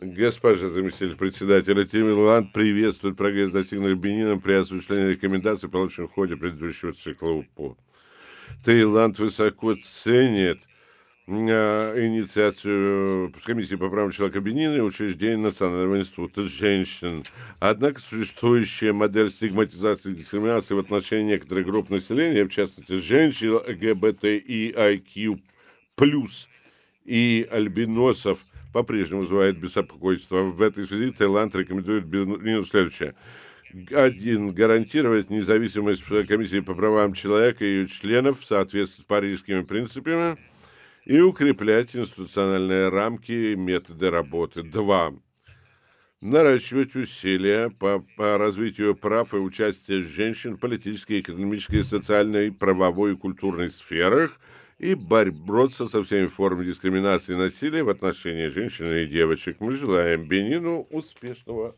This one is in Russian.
Госпожа заместитель председателя, Таиланд приветствует прогресс, достигнутый Бенином при осуществлении рекомендаций, полученных в ходе предыдущего цикла УПО. Таиланд высоко ценит инициацию Комиссии по правам человека Бенина и учреждения Национального института женщин. Однако существующая модель стигматизации и дискриминации в отношении некоторых групп населения, в частности женщин, ЛГБТИIQ+, и альбиносов, по-прежнему вызывает беспокойство. В этой связи Таиланд рекомендует Бенину следующее. 1. Гарантировать независимость Комиссии по правам человека и ее членов в соответствии с парижскими принципами и укреплять институциональные рамки и методы работы. 2. Наращивать усилия по развитию прав и участия женщин в политической, экономической, социальной, правовой и культурной сферах и бороться со всеми формами дискриминации и насилия в отношении женщин и девочек. Мы желаем Бенину успешного